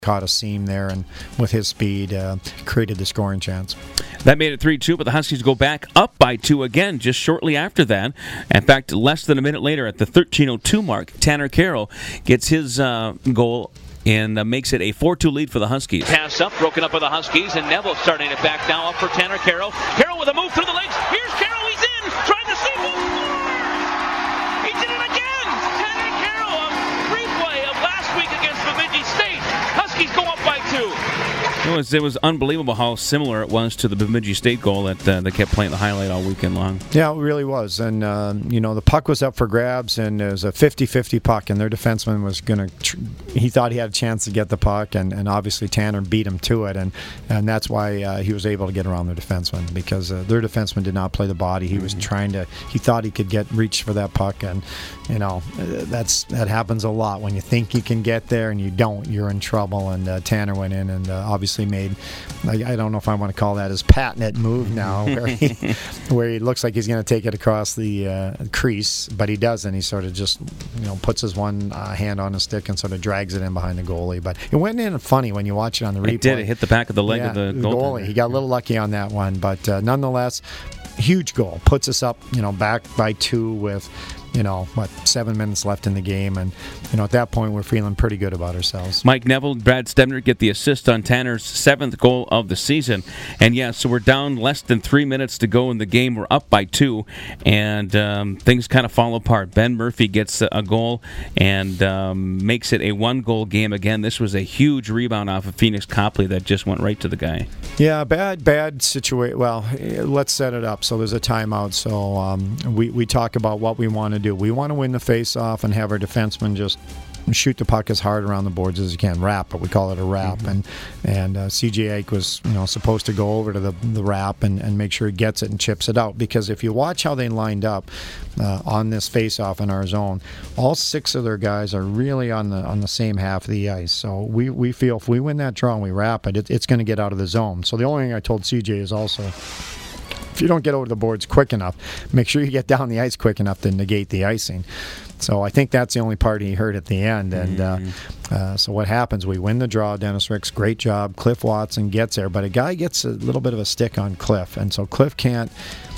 caught a seam there, and with his speed, created the scoring chance. That made it 3-2, but the Huskies go back up by 2 again just shortly after that. In fact, less than a minute later, at the 13:02 mark, Tanner Carroll gets his goal and makes it a 4-2 lead for the Huskies. Pass up, broken up by the Huskies, and Neville starting it back now up for Tanner Carroll. Carroll with a move through the legs. Here's Carroll, he's in, trying to save him. He did it again. Tanner Carroll, a replay of last week against Bemidji State. Huskies go up by 2. It was unbelievable how similar it was to the Bemidji State goal that they kept playing the highlight all weekend long. Yeah, it really was. And, the puck was up for grabs, and it was a 50-50 puck, and their defenseman was going to he thought he had a chance to get the puck, and obviously Tanner beat him to it, and that's why he was able to get around their defenseman, because their defenseman did not play the body. He was he thought he could reach for that puck, and, that happens a lot. When you think you can get there and you don't, you're in trouble, and Tanner went in and obviously made, I don't know if I want to call that his patented move now, where he looks like he's going to take it across the crease, but he doesn't. He sort of just, puts his one hand on his stick and sort of drags it in behind the goalie. But it went in funny when you watch it on the replay. It did. It hit the back of the leg of the goalie. He got a little lucky on that one, but nonetheless, huge goal. Puts us up, back by 2 with 7 minutes left in the game, and at that point we're feeling pretty good about ourselves. Mike Neville, Brad Stebner get the assist on Tanner's 7th goal of the season, and so we're down less than 3 minutes to go in the game. We're up by 2, and things kind of fall apart. Ben Murphy gets a goal and makes it a 1-goal game again. This was a huge rebound off of Phoenix Copley that just went right to the guy. Yeah, bad situation. Well, let's set it up. So there's a timeout. So we talk about what we want to do. We want to win the face-off and have our defenseman just shoot the puck as hard around the boards as he can. Wrap, but we call it a wrap. Mm-hmm. And CJ Ake was supposed to go over to the wrap and make sure he gets it and chips it out. Because if you watch how they lined up on this face-off in our zone, all 6 of their guys are really on the same half of the ice. So we feel if we win that draw and we wrap it, it's going to get out of the zone. So the only thing I told CJ is also, if you don't get over the boards quick enough, make sure you get down the ice quick enough to negate the icing. So I think that's the only part he heard at the end. And so what happens, we win the draw. Dennis Ricks, great job. Cliff Watson gets there, but a guy gets a little bit of a stick on Cliff, and so Cliff can't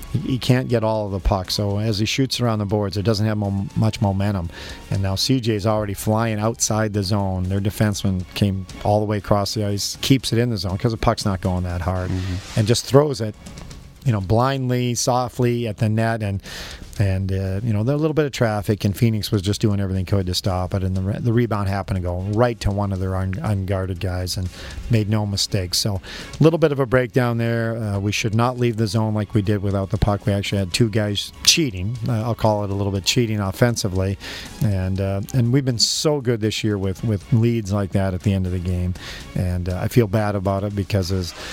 get all of the puck. So as he shoots around the boards, it doesn't have much momentum. And now CJ's already flying outside the zone. Their defenseman came all the way across the ice, keeps it in the zone because the puck's not going that hard, and just throws it blindly, softly at the net, and there a little bit of traffic, and Phoenix was just doing everything could to stop it, and the rebound happened to go right to one of their unguarded guys and made no mistakes. So a little bit of a breakdown there. We should not leave the zone like we did without the puck. We actually had 2 guys cheating. I'll call it a little bit cheating offensively, and we've been so good this year with leads like that at the end of the game, and I feel bad about it because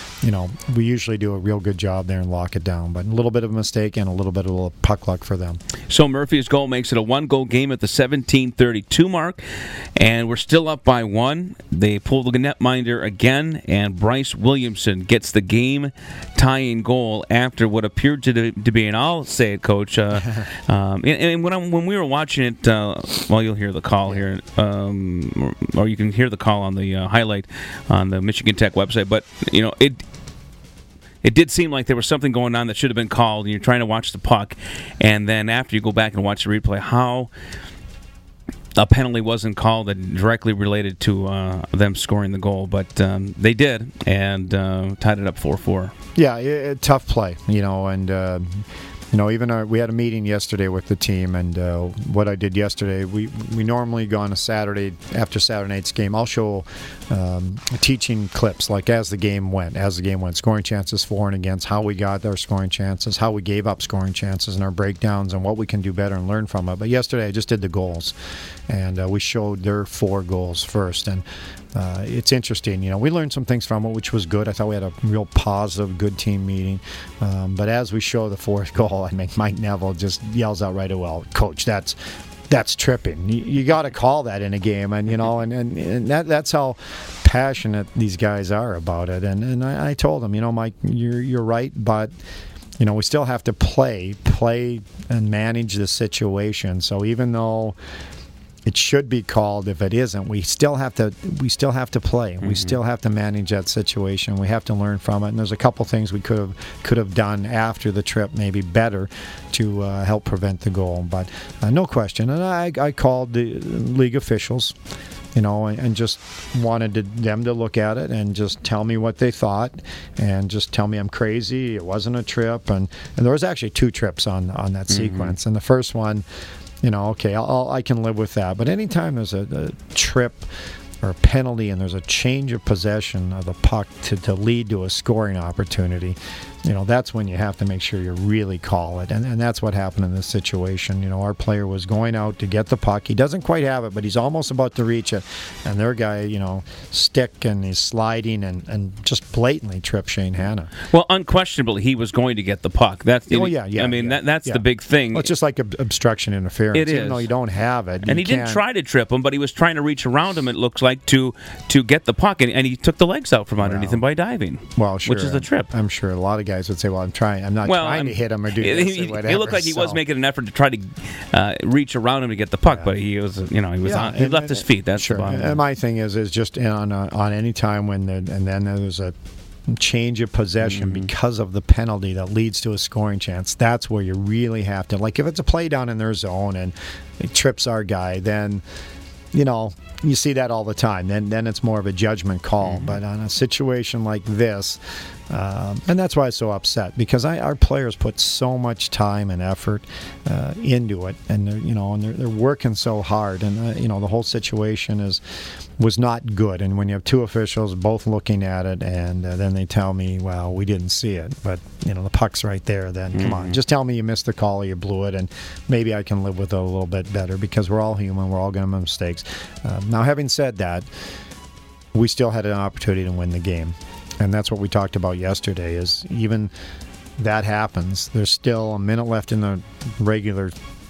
we usually do a real good job there and lock it down, but a little bit of a mistake and a little bit of puck luck for them. So Murphy's goal makes it a 1-goal game at the 17:32 mark, and we're still up by 1. They pull the netminder again, and Bryce Williamson gets the game-tying goal after what appeared to be, and I'll say it, Coach, and when we were watching it, you'll hear the call here, or you can hear the call on the highlight on the Michigan Tech website, but, it did seem like there was something going on that should have been called, and you're trying to watch the puck, and then after you go back and watch the replay, how a penalty wasn't called that directly related to them scoring the goal, but they did, and tied it up 4-4. Yeah, tough play, and even we had a meeting yesterday with the team, and what I did yesterday, we normally go on a Saturday, after Saturday night's game, I'll show teaching clips, like as the game went, scoring chances for and against, how we got our scoring chances, how we gave up scoring chances, and our breakdowns, and what we can do better and learn from it. But yesterday I just did the goals, and we showed their 4 goals first, and it's interesting. We learned some things from it, which was good. I thought we had a real positive, good team meeting. But as we show the 4th goal, I mean, Mike Neville just yells out right away, "Well, Coach, that's tripping. You got to call that in a game," and and that's how passionate these guys are about it. And I told him, Mike, you're right, but we still have to play and manage the situation. So even though it should be called. If it isn't, we still have to play. We still have to manage that situation. We have to learn from it. And there's a couple things we could have done after the trip, maybe better, to help prevent the goal. But no question. And I called the league officials, and just wanted them to look at it and just tell me what they thought, and just tell me I'm crazy. It wasn't a trip, and there was actually 2 trips on that sequence. And the first one, okay, I can live with that. But anytime there's a trip or a penalty and there's a change of possession of the puck to lead to a scoring opportunity, that's when you have to make sure you really call it. And that's what happened in this situation. Our player was going out to get the puck. He doesn't quite have it, but he's almost about to reach it. And their guy, stick and he's sliding and just blatantly tripped Shane Hanna. Well, unquestionably, he was going to get the puck. That's the big thing. Well, it's just like obstruction interference. It is. Even though you don't have it. And he didn't try to trip him, but he was trying to reach around him, it looks like, to get the puck. And he took the legs out from underneath him by diving. Well, sure. Which is the trip. I'm sure a lot of guys would say, well, I'm not trying to hit him or do this or whatever. It looked like he was making an effort to try to reach around him to get the puck, but he was, he left his feet. That's sure. the bottom line. And my thing is just on any time when and then there's a change of possession because of the penalty that leads to a scoring chance. That's where you really have to, like, if it's a play down in their zone and it trips our guy, then you see that all the time. Then it's more of a judgment call. But on a situation like this, and that's why I was so upset, because our players put so much time and effort into it, and they're working so hard, and the whole situation was not good. And when you have 2 officials both looking at it, and then they tell me, well, we didn't see it, but the puck's right there, then come on, just tell me you missed the call or you blew it, and maybe I can live with it a little bit better, because we're all human, we're all going to make mistakes. Now, having said that, we still had an opportunity to win the game. And that's what we talked about yesterday, is even that happens, there's still a minute left in the regular,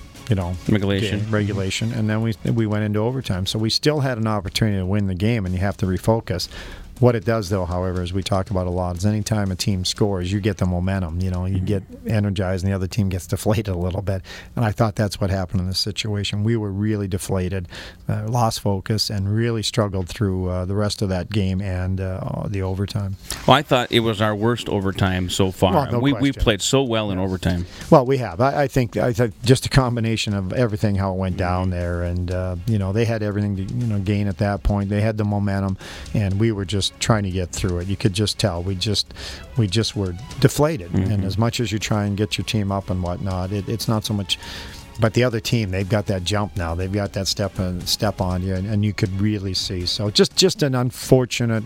regulation, and then we went into overtime. So we still had an opportunity to win the game, and you have to refocus. What it does, though, however, as we talk about a lot, is anytime a team scores, you get the momentum. You get energized, and the other team gets deflated a little bit. And I thought that's what happened in this situation. We were really deflated, lost focus, and really struggled through the rest of that game and the overtime. Well, I thought it was our worst overtime so far. Well, no we played so well in overtime. Well, we have. I think just a combination of everything, how it went down there, and they had everything to gain at that point. They had the momentum, and we were just trying to get through it. You could just tell we just were deflated. And as much as you try and get your team up and whatnot, it's not so much. But the other team, they've got that jump now. They've got that step on you, and you could really see. So just an unfortunate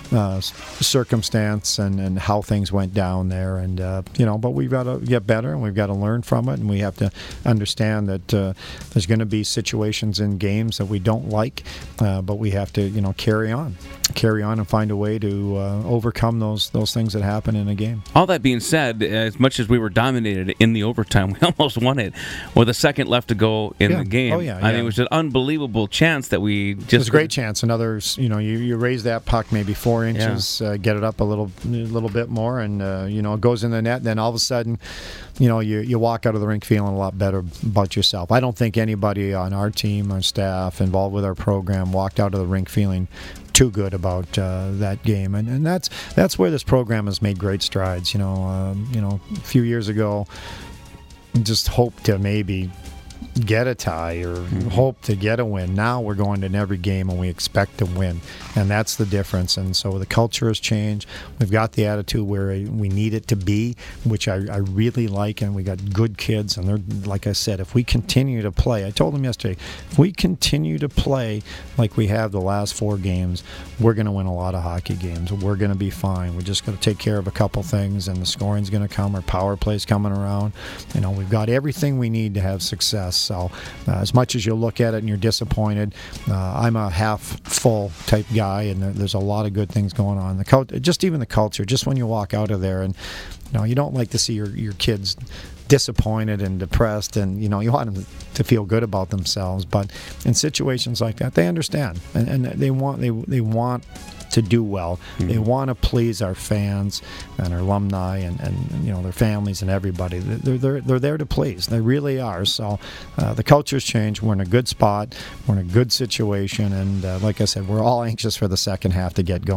circumstance and how things went down there. And but we've got to get better, and we've got to learn from it, and we have to understand that there's going to be situations in games that we don't like, but we have to carry on and find a way to overcome those things that happen in a game. All that being said, as much as we were dominated in the overtime, we almost won it with a second left to go in the game. Oh, yeah. I mean, it was an unbelievable chance that we just... It was a great chance. Another, you raise that puck maybe 4 inches, get it up a little bit more, and, it goes in the net. Then all of a sudden, you walk out of the rink feeling a lot better about yourself. I don't think anybody on our team, our staff, involved with our program, walked out of the rink feeling too good about that game, and that's where this program has made great strides. A few years ago, just hope to maybe get a tie or hope to get a win. Now we're going to every game and we expect to win, and that's the difference. And so the culture has changed. We've got the attitude where we need it to be, which I really like, and we got good kids, and they're, like I said, if we continue to play, I told them yesterday, if we continue to play like we have the last 4 games, we're going to win a lot of hockey games. We're going to be fine. We're just going to take care of a couple things, and the scoring's going to come. Our power play's coming around. We've got everything we need to have success. So as much as you look at it and you're disappointed, I'm a half full type guy, and there's a lot of good things going on. Just even the culture, just when you walk out of there, and you don't like to see your kids disappointed and depressed, and you want them to feel good about themselves. But in situations like that, they understand, and they want to do well. They want to please our fans and our alumni and their families and everybody. They're there to please. They really are. So the culture's changed. We're in a good spot. We're in a good situation, and like I said, we're all anxious for the second half to get going.